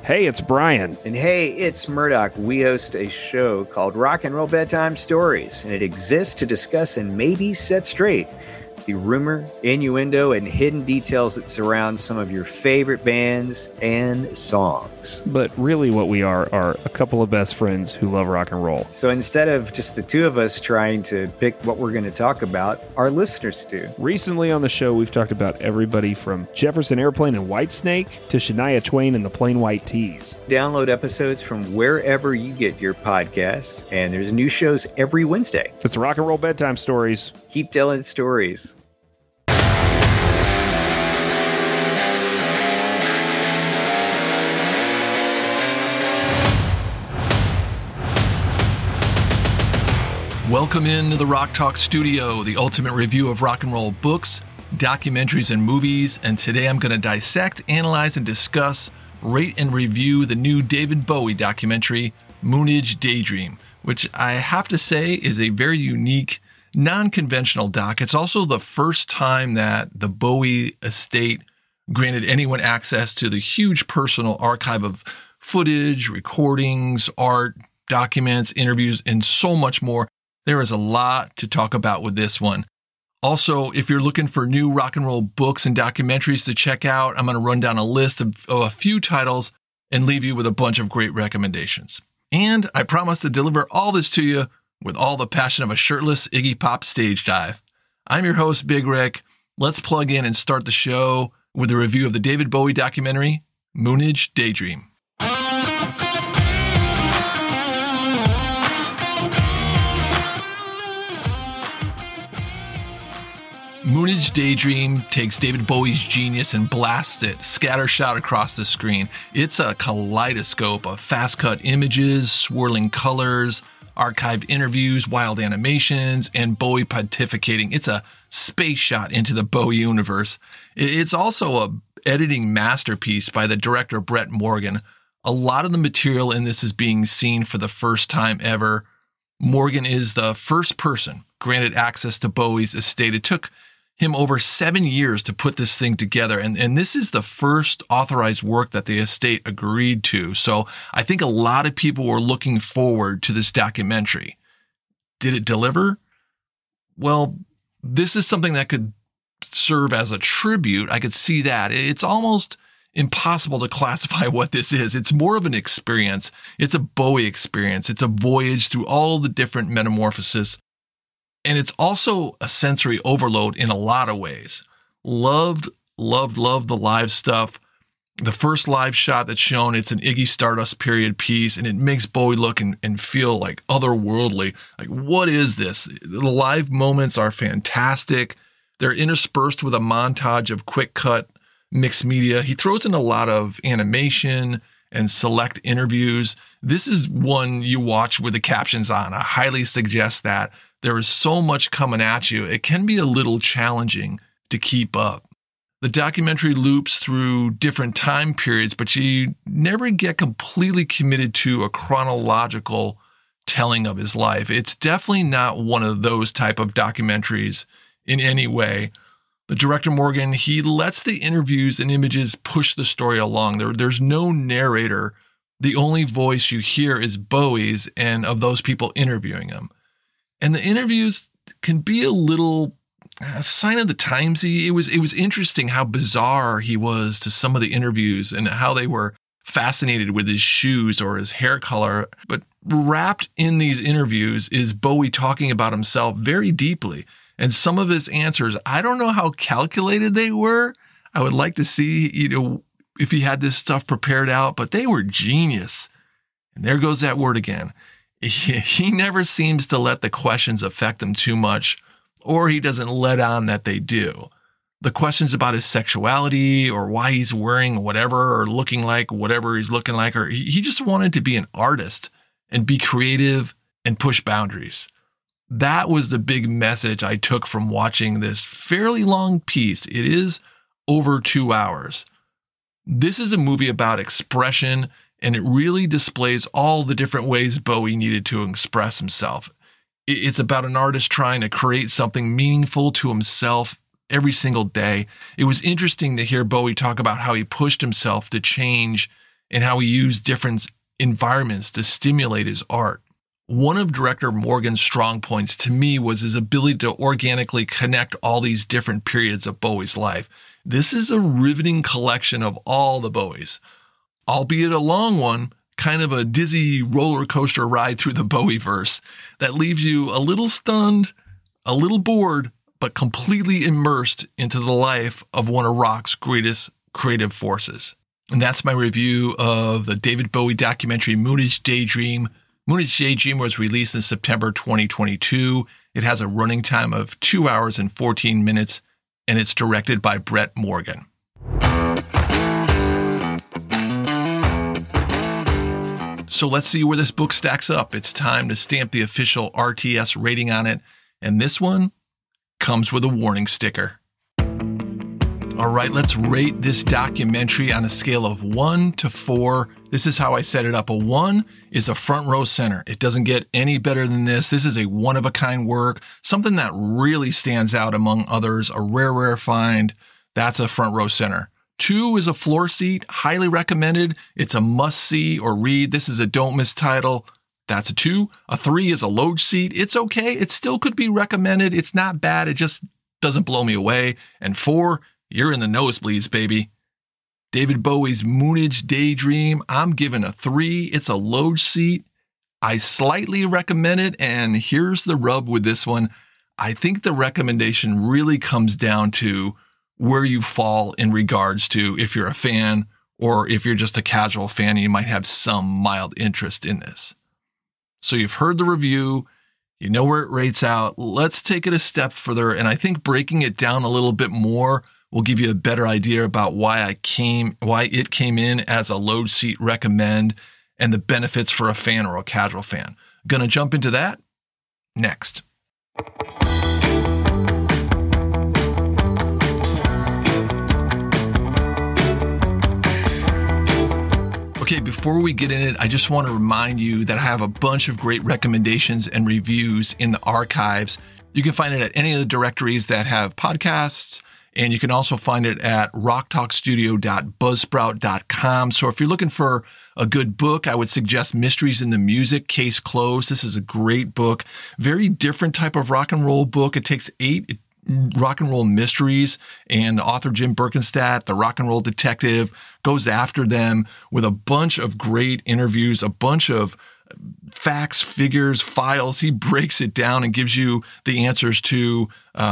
Hey, it's Brian. And hey, it's Murdoch. We host a show called Rock and Roll Bedtime Stories, and it exists to discuss and maybe set straight the rumor, innuendo, and hidden details that surround some of your favorite bands and songs. But really what we are a couple of best friends who love rock and roll. So instead of just the two of us trying to pick what we're going to talk about, our listeners do. Recently on the show, we've talked about everybody from Jefferson Airplane and Whitesnake to Shania Twain and the Plain White T's. Download episodes from wherever you get your podcasts, and there's new shows every Wednesday. It's Rock and Roll Bedtime Stories. Keep telling stories. Welcome into the Rock Talk Studio, the ultimate review of rock and roll books, documentaries, and movies. And today I'm going to dissect, analyze, and discuss, rate, and review the new David Bowie documentary, Moonage Daydream, which I have to say is a very unique, non-conventional doc. It's also the first time that the Bowie estate granted anyone access to the huge personal archive of footage, recordings, art, documents, interviews, and so much more. There is a lot to talk about with this one. Also, if you're looking for new rock and roll books and documentaries to check out, I'm going to run down a list of a few titles and leave you with a bunch of great recommendations. And I promise to deliver all this to you with all the passion of a shirtless Iggy Pop stage dive. I'm your host, Big Rick. Let's plug in and start the show with a review of the David Bowie documentary, Moonage Daydream. Moonage Daydream takes David Bowie's genius and blasts it scattershot across the screen. It's a kaleidoscope of fast-cut images, swirling colors, archived interviews, wild animations, and Bowie pontificating. It's a space shot into the Bowie universe. It's also an editing masterpiece by the director Brett Morgen. A lot of the material in this is being seen for the first time ever. Morgen is the first person granted access to Bowie's estate. It took him over 7 years to put this thing together. And this is the first authorized work that the estate agreed to. So I think a lot of people were looking forward to this documentary. Did it deliver? Well, this is something that could serve as a tribute. I could see that. It's almost impossible to classify what this is. It's more of an experience. It's a Bowie experience. It's a voyage through all the different metamorphoses. And it's also a sensory overload in a lot of ways. Loved the live stuff. The first live shot that's shown, it's an Iggy Stardust period piece, and it makes Bowie look and feel like otherworldly. Like, what is this? The live moments are fantastic. They're interspersed with a montage of quick cut mixed media. He throws in a lot of animation and select interviews. This is one you watch with the captions on. I highly suggest that. There is so much coming at you, it can be a little challenging to keep up. The documentary loops through different time periods, but you never get completely committed to a chronological telling of his life. It's definitely not one of those type of documentaries in any way. The director Morgen, he lets the interviews and images push the story along. There's no narrator. The only voice you hear is Bowie's and of those people interviewing him. And the interviews can be a little sign of the timesy. It was interesting how bizarre he was to some of the interviews and how they were fascinated with his shoes or his hair color. But wrapped in these interviews is Bowie talking about himself very deeply. And some of his answers, I don't know how calculated they were. I would like to see, if he had this stuff prepared out, but they were genius. And there goes that word again. He never seems to let the questions affect him too much, or he doesn't let on that they do. The questions about his sexuality or why he's wearing whatever or looking like whatever he's looking like, or he just wanted to be an artist and be creative and push boundaries. That was the big message I took from watching this fairly long piece. It is over 2 hours. This is a movie about expression, and it really displays all the different ways Bowie needed to express himself. It's about an artist trying to create something meaningful to himself every single day. It was interesting to hear Bowie talk about how he pushed himself to change and how he used different environments to stimulate his art. One of director Morgan's strong points to me was his ability to organically connect all these different periods of Bowie's life. This is a riveting collection of all the Bowies, albeit a long one, kind of a dizzy roller coaster ride through the Bowie-verse that leaves you a little stunned, a little bored, but completely immersed into the life of one of rock's greatest creative forces. And that's my review of the David Bowie documentary Moonage Daydream. Moonage Daydream was released in September 2022. It has a running time of 2 hours and 14 minutes, and it's directed by Brett Morgan. So let's see where this book stacks up. It's time to stamp the official RTS rating on it, and this one comes with a warning sticker. All right, let's rate this documentary on a scale of 1 to 4. This is how I set it up. A 1 is a front row center. It doesn't get any better than this. This is a one-of-a-kind work, something that really stands out among others, a rare find. That's a front row center. 2 is a floor seat, highly recommended. It's a must-see or read. This is a don't miss title. That's a 2. A 3 is a load seat. It's okay. It still could be recommended. It's not bad. It just doesn't blow me away. And 4, you're in the nosebleeds, baby. David Bowie's Moonage Daydream, I'm giving a 3. It's a load seat. I slightly recommend it, and here's the rub with this one. I think the recommendation really comes down to where you fall in regards to if you're a fan or if you're just a casual fan and you might have some mild interest in this. So you've heard the review, you know where it rates out. Let's take it a step further, and I think breaking it down a little bit more will give you a better idea about why it came in as a load seat recommend and the benefits for a fan or a casual fan. Gonna jump into that next. Okay, before we get in it, I just want to remind you that I have a bunch of great recommendations and reviews in the archives. You can find it at any of the directories that have podcasts, and you can also find it at rocktalkstudio.buzzsprout.com. So if you're looking for a good book, I would suggest Mysteries in the Music, Case Closed. This is a great book. Very different type of rock and roll book. It takes 8 rock and roll mysteries, and author Jim Birkenstadt, the rock and roll detective, goes after them with a bunch of great interviews, a bunch of facts, figures, files. He breaks it down and gives you the answers to,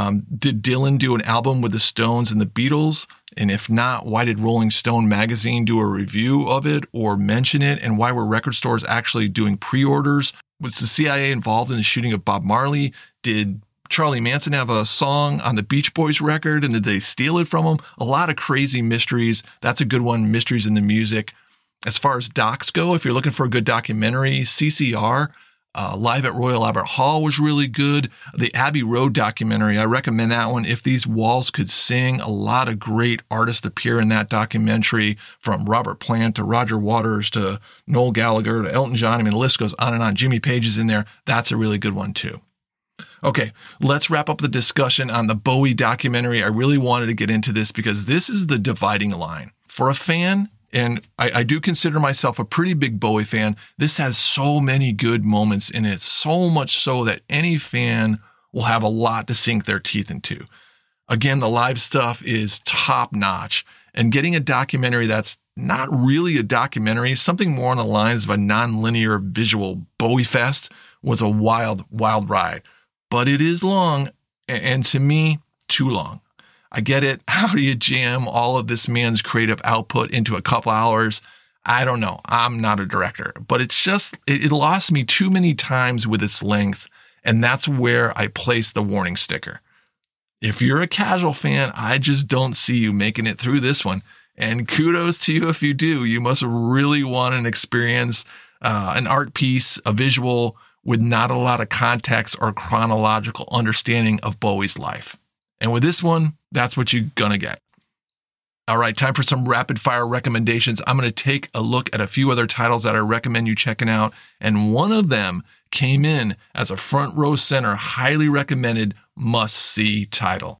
did Dylan do an album with the Stones and the Beatles? And if not, why did Rolling Stone magazine do a review of it or mention it? And why were record stores actually doing pre-orders? Was the CIA involved in the shooting of Bob Marley? Did Charlie Manson have a song on the Beach Boys record, and did they steal it from him? A lot of crazy mysteries. That's a good one, Mysteries in the Music. As far as docs go, if you're looking for a good documentary, CCR, Live at Royal Albert Hall was really good. The Abbey Road documentary, I recommend that one. If These Walls Could Sing, a lot of great artists appear in that documentary, from Robert Plant to Roger Waters to Noel Gallagher to Elton John. I mean, the list goes on and on. Jimmy Page is in there. That's a really good one too. Okay, let's wrap up the discussion on the Bowie documentary. I really wanted to get into this because this is the dividing line. For a fan, and I do consider myself a pretty big Bowie fan, this has so many good moments in it, so much so that any fan will have a lot to sink their teeth into. Again, the live stuff is top notch, and getting a documentary that's not really a documentary, something more on the lines of a non-linear visual Bowie fest, was a wild, wild ride. But it is long, and to me, too long. I get it. How do you jam all of this man's creative output into a couple hours? I don't know. I'm not a director, but it's just, it lost me too many times with its length, and that's where I place the warning sticker. If you're a casual fan, I just don't see you making it through this one. And kudos to you if you do. You must really want an experience, an art piece, a visual with not a lot of context or chronological understanding of Bowie's life. And with this one, that's what you're going to get. All right, time for some rapid fire recommendations. I'm going to take a look at a few other titles that I recommend you checking out. And one of them came in as a front row center, highly recommended must-see title.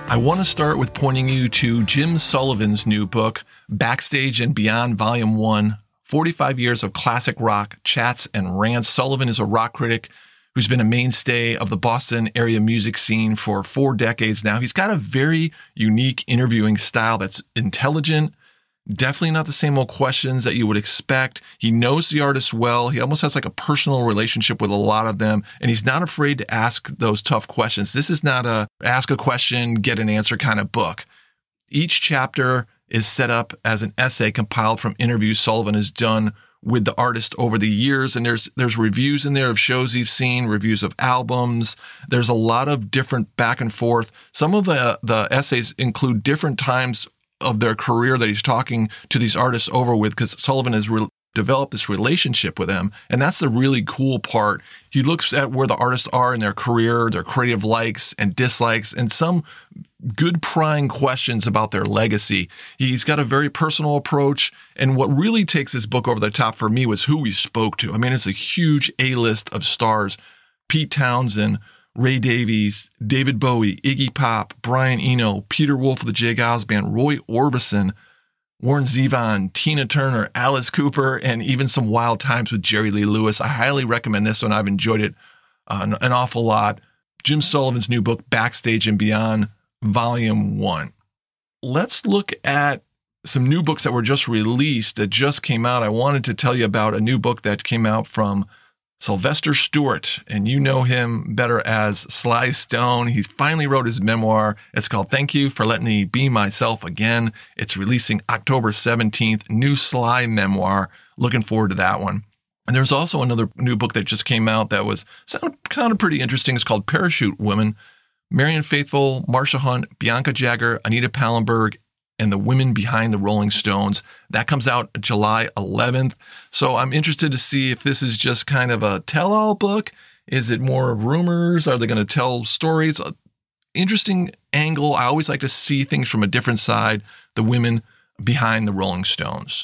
I want to start with pointing you to Jim Sullivan's new book, Backstage and Beyond Volume 1, 45 Years of Classic Rock, Chats and Rants. Sullivan is a rock critic who's been a mainstay of the Boston area music scene for 4 decades now. He's got a very unique interviewing style that's intelligent, definitely not the same old questions that you would expect. He knows the artists well. He almost has like a personal relationship with a lot of them, and he's not afraid to ask those tough questions. This is not a ask a question, get an answer kind of book. Each chapter is set up as an essay compiled from interviews Sullivan has done with the artist over the years, and there's reviews in there of shows he's seen, reviews of albums. There's a lot of different back and forth. Some of the essays include different times of their career that he's talking to these artists over with, because Sullivan has developed this relationship with them. And that's the really cool part. He looks at where the artists are in their career, their creative likes and dislikes, and some good prying questions about their legacy. He's got a very personal approach. And what really takes this book over the top for me was who he spoke to. I mean, it's a huge A-list of stars: Pete Townsend, Ray Davies, David Bowie, Iggy Pop, Brian Eno, Peter Wolf of the J. Geils Band, Roy Orbison, Warren Zevon, Tina Turner, Alice Cooper, and even some wild times with Jerry Lee Lewis. I highly recommend this one. I've enjoyed it an awful lot. Jim Sullivan's new book, Backstage and Beyond, Volume 1. Let's look at some new books that were just released, that just came out. I wanted to tell you about a new book that came out from Sylvester Stewart, and you know him better as Sly Stone. He finally wrote his memoir. It's called Thank You for Letting Me Be Myself Again. It's releasing October 17th, new Sly memoir. Looking forward to that one. And there's also another new book that just came out that sounded pretty interesting. It's called Parachute Women. Marianne Faithfull, Marsha Hunt, Bianca Jagger, Anita Pallenberg, and the women behind the Rolling Stones. That comes out July 11th. So I'm interested to see if this is just kind of a tell-all book. Is it more rumors? Are they going to tell stories? Interesting angle. I always like to see things from a different side. The women behind the Rolling Stones.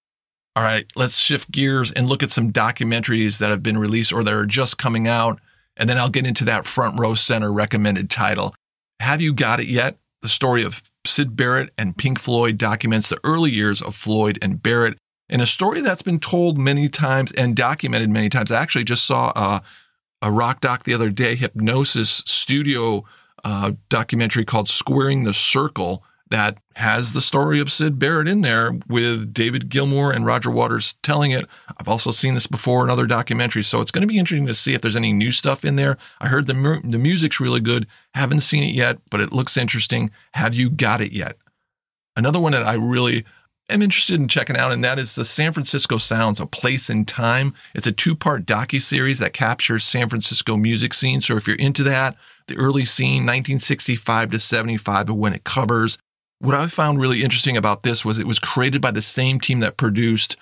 All right, let's shift gears and look at some documentaries that have been released or that are just coming out. And then I'll get into that front row center recommended title. Have You Got It Yet? The story of Syd Barrett and Pink Floyd documents the early years of Floyd and Barrett, in a story that's been told many times and documented many times. I actually just saw a rock doc the other day, Hypnosis studio documentary called Squaring the Circle, that has the story of Syd Barrett in there with David Gilmour and Roger Waters telling it. I've also seen this before in other documentaries, so it's going to be interesting to see if there's any new stuff in there. I heard the music's really good. Haven't seen it yet, but it looks interesting. Have you got it yet? Another one that I really am interested in checking out, and that is the San Francisco Sounds, A Place in Time. It's a 2-part docuseries that captures San Francisco music scene. So if you're into that, the early scene, 1965 to 75, but when it covers. What I found really interesting about this was it was created by the same team that produced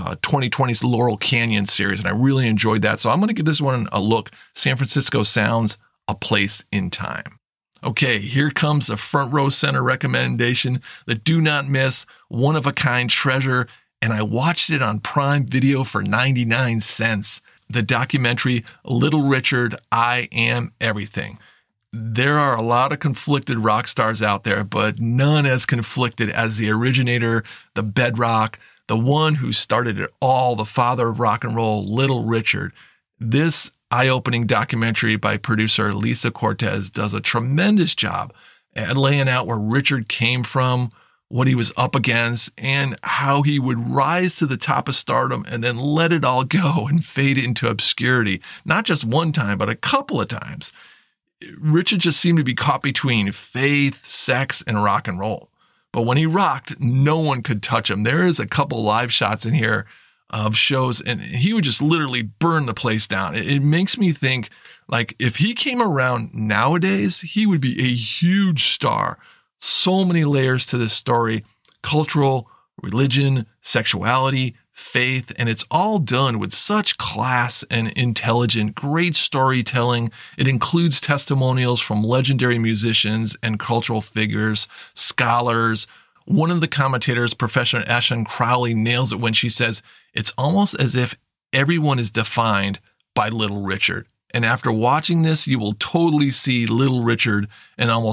2020's Laurel Canyon series, and I really enjoyed that. So I'm going to give this one a look. San Francisco Sounds, A Place in Time. Okay, here comes the front row center recommendation, the do not miss, one-of-a-kind treasure, and I watched it on Prime Video for 99 cents. The documentary, Little Richard, I Am Everything. There are a lot of conflicted rock stars out there, but none as conflicted as the originator, the bedrock, the one who started it all, the father of rock and roll, Little Richard. This eye-opening documentary by producer Lisa Cortez does a tremendous job at laying out where Richard came from, what he was up against, and how he would rise to the top of stardom and then let it all go and fade into obscurity. Not just one time, but a couple of times. Richard just seemed to be caught between faith, sex, and rock and roll. But when he rocked, no one could touch him. There is a couple live shots in here of shows, and he would just literally burn the place down. It makes me think, like, if he came around nowadays, he would be a huge star. So many layers to this story: cultural, religion, sexuality, faith, and it's all done with such class and intelligent, great storytelling. It includes testimonials from legendary musicians and cultural figures, scholars. One of the commentators, Professor Ashan Crowley, nails it when she says, it's almost as if everyone is defined by Little Richard. And after watching this, you will totally see Little Richard in almost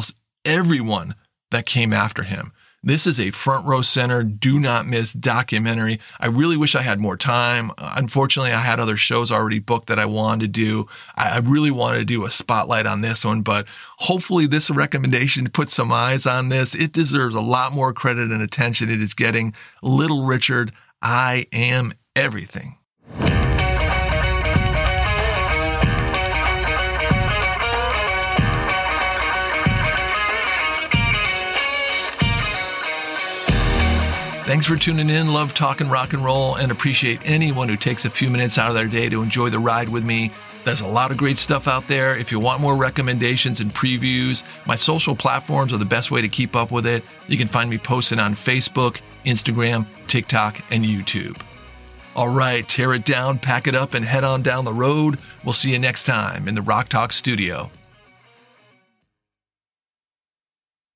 everyone that came after him. This is a front row center, do not miss documentary. I really wish I had more time. Unfortunately, I had other shows already booked that I wanted to do. I really wanted to do a spotlight on this one, but hopefully this recommendation puts some eyes on this. It deserves a lot more credit and attention it is getting. Little Richard, I Am Everything. Thanks for tuning in. Love talking rock and roll and appreciate anyone who takes a few minutes out of their day to enjoy the ride with me. There's a lot of great stuff out there. If you want more recommendations and previews, my social platforms are the best way to keep up with it. You can find me posted on Facebook, Instagram, TikTok, and YouTube. All right, tear it down, pack it up, and head on down the road. We'll see you next time in the Rock Talk studio.